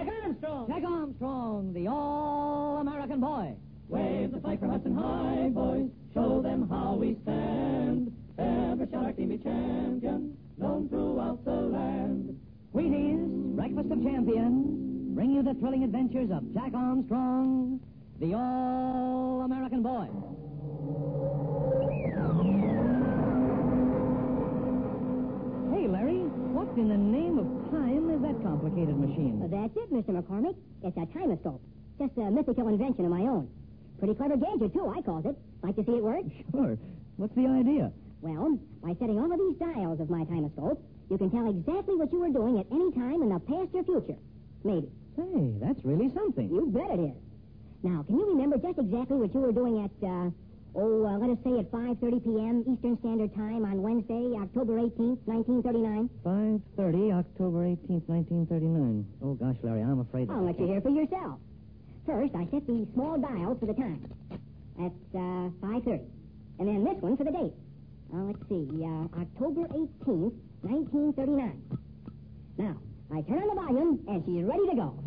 Jack Armstrong! Jack Armstrong, the all-American boy. Wave the flag for Hudson High, boys. Show them how we stand. Ever shall our team be champion, known throughout the land. Wheaties, breakfast of champions, bring you the thrilling adventures of Jack Armstrong, the all-American boy. Hey, Larry, what in the name of time is that complicated machine? Well, that's it, Mr. McCormick. It's a timoscope. Just a mythical invention of my own. Pretty clever gadget, too, I called it. Like to see it work? Sure. What's the idea? Well, by setting all of these dials of my timoscope, you can tell exactly what you were doing at any time in the past or future. Maybe. Say, that's really something. You bet it is. Now, can you remember just exactly what you were doing at, let us say at 5:30 p.m. Eastern Standard Time on Wednesday, October 18th, 1939? 5:30, October 18th, 1939. Oh, gosh, Larry, I'm afraid that I'll let you hear for yourself. First, I set the small dial for the time. That's 5:30. And then this one for the date. Let's see, October 18th, 1939. Now, I turn on the volume, and she's ready to go.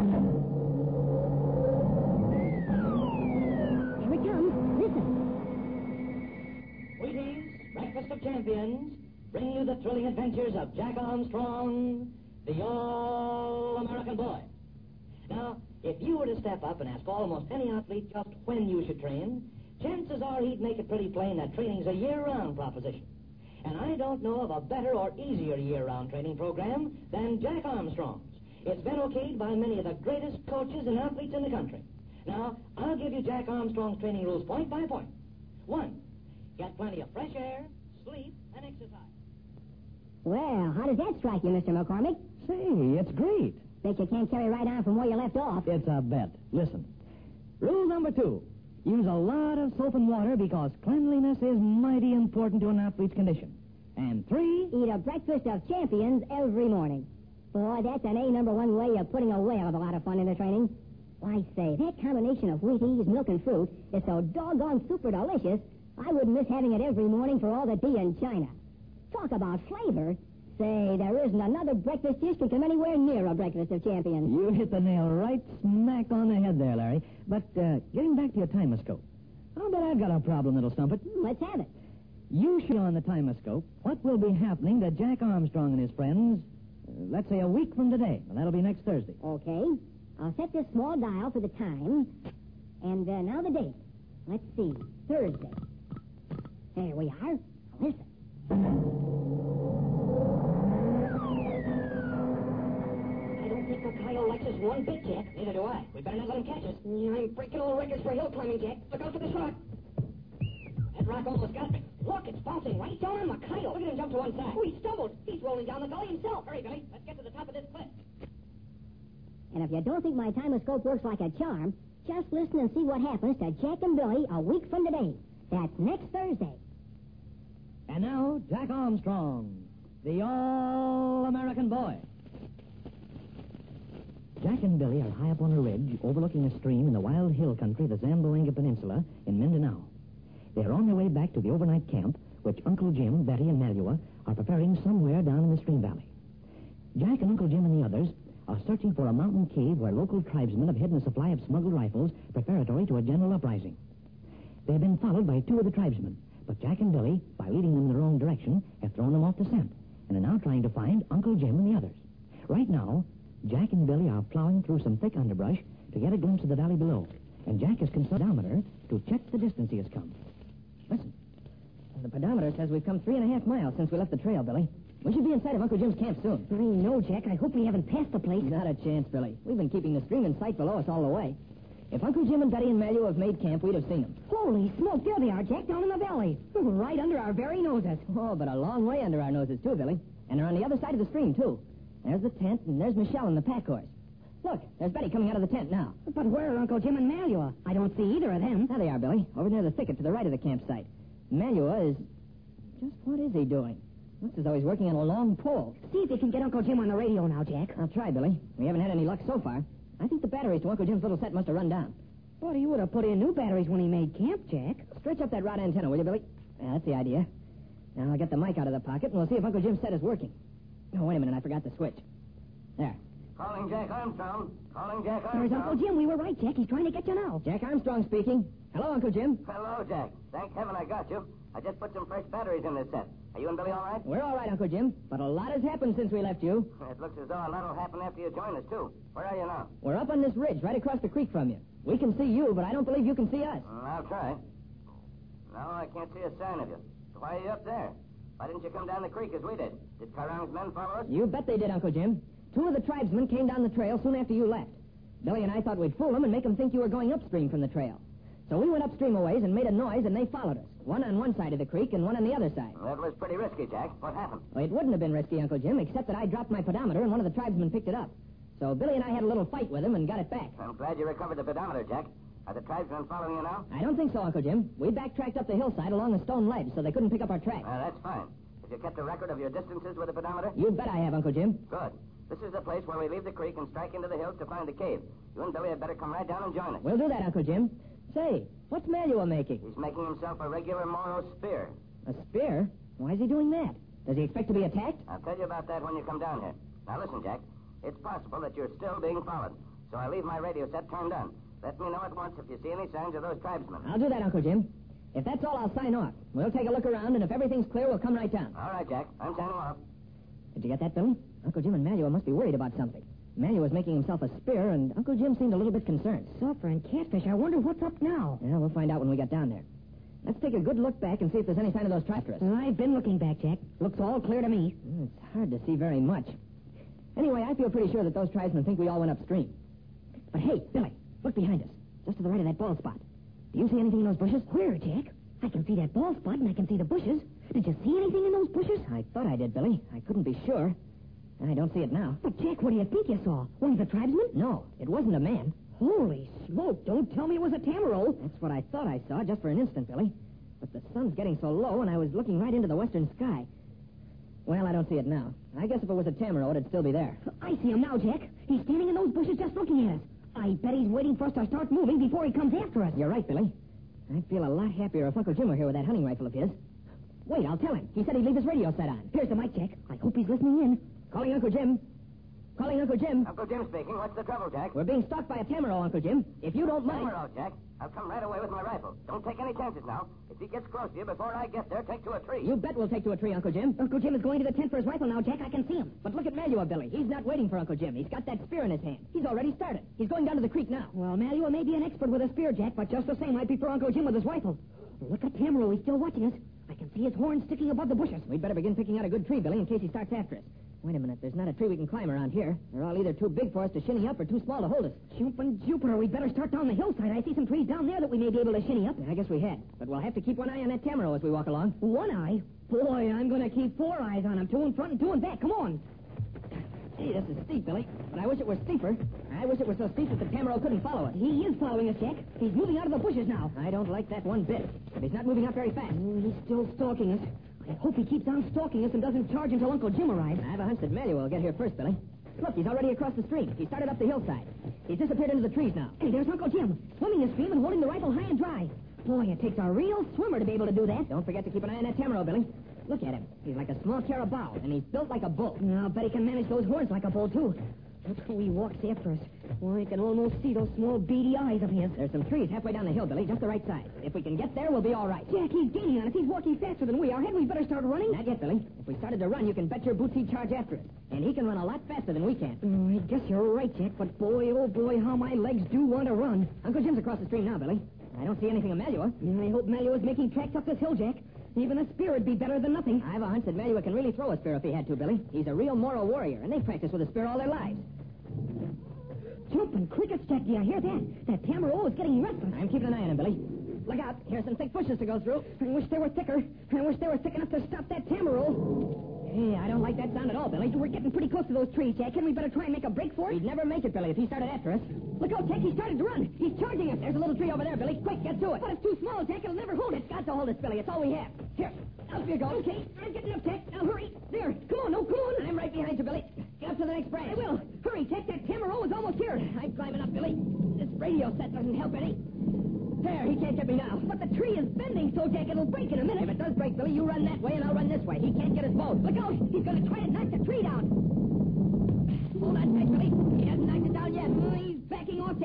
Here it comes. Listen. Wheaties, breakfast of champions, bring you the thrilling adventures of Jack Armstrong, the all-American boy. Now, if you were to step up and ask almost any athlete just when you should train, chances are he'd make it pretty plain that training's a year-round proposition. And I don't know of a better or easier year-round training program than Jack Armstrong's. It's been okayed by many of the greatest coaches and athletes in the country. Now, I'll give you Jack Armstrong's training rules point by point. 1, get plenty of fresh air, sleep, and exercise. Well, how does that strike you, Mr. McCormick? Say, it's great. Bet you can't carry right on from where you left off. It's a bet. Listen. Rule number 2. Use a lot of soap and water because cleanliness is mighty important to an athlete's condition. And 3... Eat a breakfast of champions every morning. Boy, that's an A-number-1 way of putting a whale of a lot of fun into training. Why, say, that combination of Wheaties, milk, and fruit is so doggone super delicious, I wouldn't miss having it every morning for all the tea in China. Talk about flavor. Say, there isn't another breakfast dish that come anywhere near a breakfast of champions. You hit the nail right smack on the head there, Larry. But getting back to your timoscope, I'll bet I've got a problem that'll stump it. Let's have it. You show on the timoscope what will be happening to Jack Armstrong and his friends, let's say a week from today. And that'll be next Thursday. Okay. I'll set this small dial for the time. And now the date. Let's see. Thursday. There we are. Listen. I don't think Kyle likes us one bit, Jack. Neither do I. We better not let him catch us. Yeah, I'm breaking all records for hill climbing, Jack. Look out for this rock. That rock almost got me. Look, it's bouncing right down on Mikhail. Look at him jump to one side. Oh, he stumbled. He's rolling down the gully himself. Hurry, Billy. Let's get to the top of this cliff. And if you don't think my timoscope works like a charm, just listen and see what happens to Jack and Billy a week from today. That's next Thursday. And now, Jack Armstrong, the all-American boy. Jack and Billy are high up on a ridge overlooking a stream in the wild hill country of the Zamboanga Peninsula in Mindanao. They're on their way back to the overnight camp, which Uncle Jim, Betty, and Malua are preparing somewhere down in the stream valley. Jack and Uncle Jim and the others are searching for a mountain cave where local tribesmen have hidden a supply of smuggled rifles preparatory to a general uprising. They've been followed by 2 of the tribesmen, but Jack and Billy, by leading them in the wrong direction, have thrown them off the scent and are now trying to find Uncle Jim and the others. Right now, Jack and Billy are plowing through some thick underbrush to get a glimpse of the valley below, and Jack has consulted the pedometer to check the distance he has come. Listen. The pedometer says we've come 3.5 miles since we left the trail, Billy. We should be inside of Uncle Jim's camp soon. I know, Jack. I hope we haven't passed the place. Not a chance, Billy. We've been keeping the stream in sight below us all the way. If Uncle Jim and Betty and Malu have made camp, we'd have seen them. Holy smoke, there they are, Jack, down in the valley. Right under our very noses. Oh, but a long way under our noses, too, Billy. And they're on the other side of the stream, too. There's the tent, and there's Michelle and the pack horse. Look, there's Betty coming out of the tent now. But where are Uncle Jim and Malua? I don't see either of them. There they are, Billy, over near the thicket to the right of the campsite. Malua is... Just what is he doing? Looks as though he's working on a long pole. See if you can get Uncle Jim on the radio now, Jack. I'll try, Billy. We haven't had any luck so far. I think the batteries to Uncle Jim's little set must have run down. But he would have put in new batteries when he made camp, Jack. Stretch up that rod antenna, will you, Billy? Yeah, that's the idea. Now I'll get the mic out of the pocket, and we'll see if Uncle Jim's set is working. Oh, wait a minute, I forgot the switch. There. Calling Jack Armstrong. Calling Jack There's Armstrong. Uncle Jim. We were right, Jack. He's trying to get you now. Jack Armstrong speaking. Hello, Uncle Jim. Hello, Jack. Thank heaven I got you. I just put some fresh batteries in this set. Are you and Billy all right? We're all right, Uncle Jim, but a lot has happened since we left you. It looks as though a lot will happen after you join us, too. Where are you now? We're up on this ridge right across the creek from you. We can see you, but I don't believe you can see us. I'll try. No, I can't see a sign of you. So why are you up there? Why didn't you come down the creek as we did? Did Karang's men follow us? You bet they did, Uncle Jim. 2 of the tribesmen came down the trail soon after you left. Billy and I thought we'd fool them and make them think you were going upstream from the trail. So we went upstream a ways and made a noise, and they followed us. One on one side of the creek and one on the other side. That was pretty risky, Jack. What happened? Well, it wouldn't have been risky, Uncle Jim, except that I dropped my pedometer and one of the tribesmen picked it up. So Billy and I had a little fight with him and got it back. I'm glad you recovered the pedometer, Jack. Are the tribesmen following you now? I don't think so, Uncle Jim. We backtracked up the hillside along a stone ledge, so they couldn't pick up our track. That's fine. Have you kept a record of your distances with the pedometer? You bet I have, Uncle Jim. Good. This is the place where we leave the creek and strike into the hills to find the cave. You and Billy had better come right down and join us. We'll do that, Uncle Jim. Say, what's Malua making? He's making himself a regular Moro spear. A spear? Why is he doing that? Does he expect to be attacked? I'll tell you about that when you come down here. Now listen, Jack. It's possible that you're still being followed. So I leave my radio set turned on. Let me know at once if you see any signs of those tribesmen. I'll do that, Uncle Jim. If that's all, I'll sign off. We'll take a look around, and if everything's clear, we'll come right down. All right, Jack. I'm signing off. Did you get that, Billy? Uncle Jim and Malua must be worried about something. Manuel's making himself a spear, and Uncle Jim seemed a little bit concerned. Sulfur and catfish. I wonder what's up now. Yeah, we'll find out when we get down there. Let's take a good look back and see if there's any sign of those tractors. I've been looking back, Jack. Looks all clear to me. It's hard to see very much. Anyway, I feel pretty sure that those tribesmen think we all went upstream. But hey, Billy, look behind us. Just to the right of that bald spot. Do you see anything in those bushes? Where, Jack? I can see that bald spot and I can see the bushes. Did you see anything in those bushes? I thought I did, Billy. I couldn't be sure. I don't see it now. But, Jack, what do you think you saw? One of the tribesmen? No, it wasn't a man. Holy smoke, don't tell me it was a Tamaro. That's what I thought I saw just for an instant, Billy. But the sun's getting so low, and I was looking right into the western sky. Well, I don't see it now. I guess if it was a Tamaro, it'd still be there. I see him now, Jack. He's standing in those bushes just looking at us. I bet he's waiting for us to start moving before he comes after us. You're right, Billy. I'd feel a lot happier if Uncle Jim were here with that hunting rifle of his. Wait, I'll tell him. He said he'd leave his radio set on. Here's the mic, Jack. I hope he's listening in. Calling Uncle Jim. Calling Uncle Jim. Uncle Jim speaking. What's the trouble, Jack? We're being stalked by a Tamaro, Uncle Jim. If you don't mind... Tamaro, Jack. I'll come right away with my rifle. Don't take any chances now. If he gets close to you before I get there, take to a tree. You bet we'll take to a tree, Uncle Jim. Uncle Jim is going to the tent for his rifle now, Jack. I can see him. But look at Malua, Billy. He's not waiting for Uncle Jim. He's got that spear in his hand. He's already started. He's going down to the creek now. Well, Malua may be an expert with a spear, Jack, but just the same, I'd prefer Uncle Jim with his rifle. Look at Tamaro. He's still watching us. I can see his horns sticking above the bushes. We'd better begin picking out a good tree, Billy, in case he starts after us. Wait a minute. There's not a tree we can climb around here. They're all either too big for us to shinny up or too small to hold us. Jumping Jupiter, we'd better start down the hillside. I see some trees down there that we may be able to shinny up. Yeah, I guess we had. But we'll have to keep one eye on that Tamaro as we walk along. One eye? Boy, I'm going to keep 4 eyes on him. 2 in front and 2 in back. Come on. Gee, this is steep, Billy. But I wish it were steeper. I wish it were so steep that the Tamaro couldn't follow us. He is following us, Jack. He's moving out of the bushes now. I don't like that one bit. But he's not moving up very fast. He's still stalking us. I hope he keeps on stalking us and doesn't charge until Uncle Jim arrives. I have a hunch that Malua will get here first, Billy. Look, he's already across the stream. He started up the hillside. He's disappeared into the trees now. Hey, there's Uncle Jim, swimming the stream and holding the rifle high and dry. Boy, it takes a real swimmer to be able to do that. Don't forget to keep an eye on that Tamaro, Billy. Look at him. He's like a small carabao, and he's built like a bull. I'll bet he can manage those horns like a bull, too. Look how he walks after us. Well, I can almost see those small beady eyes of his. There's some trees halfway down the hill, Billy, just the right side. If we can get there, we'll be all right. Jack, he's gaining on us. He's walking faster than we are. Hadn't we better start running? Not yet, Billy. If we started to run, you can bet your boots he'd charge after us. And he can run a lot faster than we can. I guess you're right, Jack, but boy, oh boy, how my legs do want to run. Uncle Jim's across the stream now, Billy. I don't see anything of Malua. I hope Malua's making tracks up this hill, Jack. Even a spear would be better than nothing. I have a hunch that Malua can really throw a spear if he had to, Billy. He's a real Moro warrior, and they practice with a spear all their lives. Jumping crickets, Jack. Do you hear that? That Tamaro is getting restless. I'm keeping an eye on him, Billy. Look out. Here's some thick bushes to go through. I wish they were thicker. I wish they were thick enough to stop that Tamaro. Hey, I don't like that sound at all, Billy. We're getting pretty close to those trees, Jack. Can we better try and make a break for it? We'd never make it, Billy, if he started after us. Look out, Jack. He started to run. He's charging us. There's a little tree over there, Billy. Quick, get to it. But it's too small, Jack. It'll never hold it. It's got to hold us, Billy. It's all we have. Here. Up you go. Okay. I'm getting up, Jack. Now hurry. There. Come on. No, come on. I'm right behind you, Billy. Get up to the next branch. I will. Hurry, Jack. That Tamaro is almost here. I'm climbing up, Billy. This radio set doesn't help any. There, he can't get me now. But the tree is bending, so, Jack, it'll break in a minute. If it does break, Billy, you run that way and I'll run this way. He can't get us both. Look out. He's going to try to knock the tree down. Hold on tight, Billy.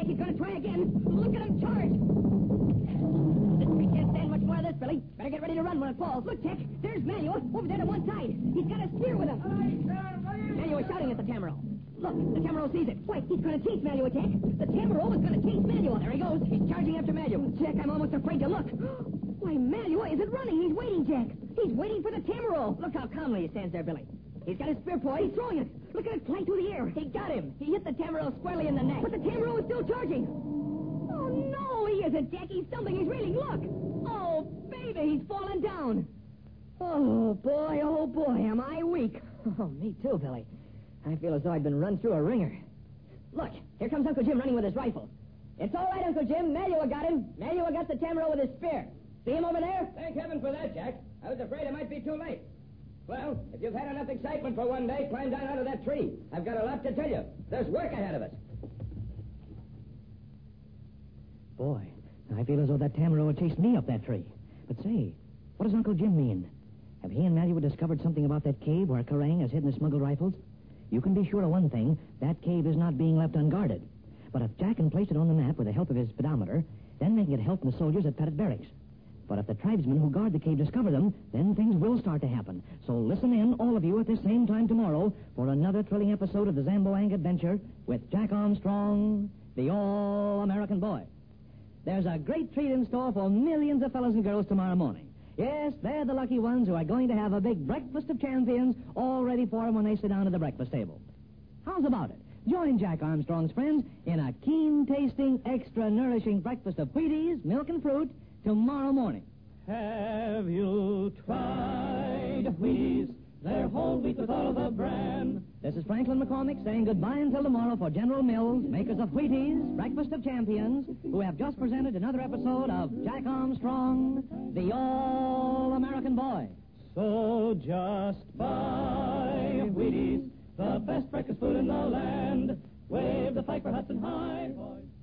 He's going to try again. Look at him charge. We can't stand much more of this, Billy. Better get ready to run when it falls. Look, Jack, there's Manuel over there to one side. He's got a spear with him. Manuel shouting at the Tamaro. Look, the Tamaro sees it. Wait, he's going to chase Manuel, Jack. The Tamaro is going to chase Manuel. There he goes. He's charging after Manuel. Jack, I'm almost afraid to look. Why, Manuel isn't running. He's waiting, Jack. He's waiting for the Tamaro. Look how calmly he stands there, Billy. He's got his spear poised. He's throwing it. Look at it fly through the air. He got him. He hit the Tamaro squarely in the neck. But the Tamaro is still charging. Oh, no, he isn't, Jack. He's stumbling. He's reeling. Look. Oh, baby, he's falling down. Oh, boy, am I weak. Oh, me too, Billy. I feel as though I'd been run through a ringer. Look, here comes Uncle Jim running with his rifle. It's all right, Uncle Jim. Manuel got him. Manuel got the Tamaro with his spear. See him over there? Thank heaven for that, Jack. I was afraid it might be too late. Well, if you've had enough excitement for one day, climb down out of that tree. I've got a lot to tell you. There's work ahead of us. Boy, I feel as though that Tamaro had chased me up that tree. But say, what does Uncle Jim mean? Have he and Manuel discovered something about that cave where Kerrang has hidden his smuggled rifles? You can be sure of one thing, that cave is not being left unguarded. But if Jack can place it on the map with the help of his speedometer, then they can get help from the soldiers at Pettit Barracks. But if the tribesmen who guard the cave discover them, then things will start to happen. So listen in, all of you, at this same time tomorrow for another thrilling episode of the Zamboang Adventure with Jack Armstrong, the All-American Boy. There's a great treat in store for millions of fellows and girls tomorrow morning. Yes, they're the lucky ones who are going to have a big breakfast of champions all ready for them when they sit down at the breakfast table. How's about it? Join Jack Armstrong's friends in a keen-tasting, extra-nourishing breakfast of Wheaties, milk, and fruit tomorrow morning. Have you tried Wheaties? They're whole wheat with all the bran. This is Franklin McCormick saying goodbye until tomorrow for General Mills, makers of Wheaties, Breakfast of Champions, who have just presented another episode of Jack Armstrong, the All-American Boy. So just buy Wheaties, the best breakfast food in the land. Wave the flag for Hudson High, boys.